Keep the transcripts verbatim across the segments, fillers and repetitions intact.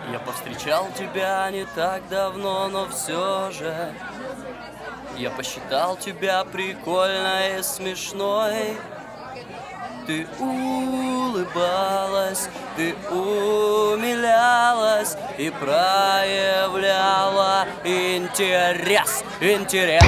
Я повстречал тебя не так давно, но все же я посчитал тебя прикольной и смешной. Ты улыбалась, ты умилялась и проявляла интерес, интерес.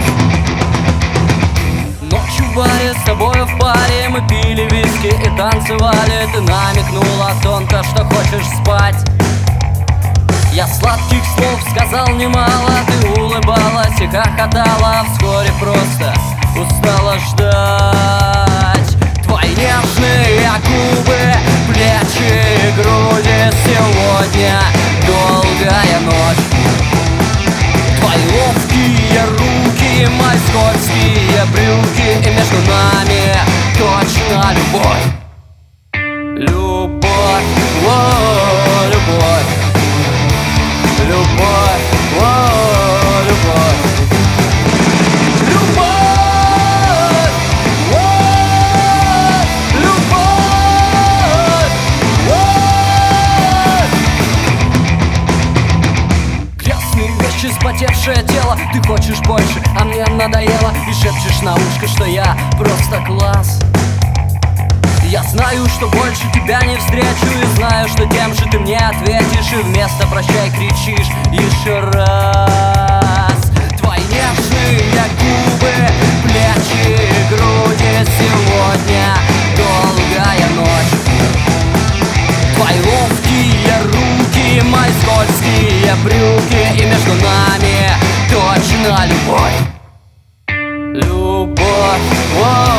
Ночью в баре с тобой в паре мы пили виски и танцевали. Ты намекнула тонко, что хочешь спать. Я сладких слов сказал немало, ты улыбалась и хохотала. Вскоре просто устала ждать. Твои нежные губы, плечи и груди. Сегодня долгая ночь. Твои ловкие руки, мои скользкие брюки. И между нами точно любовь. Любовь, о, любовь. Любовь, о, любовь. Любовь, о, любовь, о. Грязные вещи, вспотевшее тело. Ты хочешь больше, а мне надоело. И шепчешь на ушко, что я просто класс. Я знаю, что больше тебя не встречу, и знаю, что тем же ты мне ответишь. И вместо «прощай» кричишь еще раз. Твои нежные губы, плечи и груди. Сегодня долгая ночь. Твои ловкие руки, мои скользкие брюки. И между нами точно любовь. Любовь, о,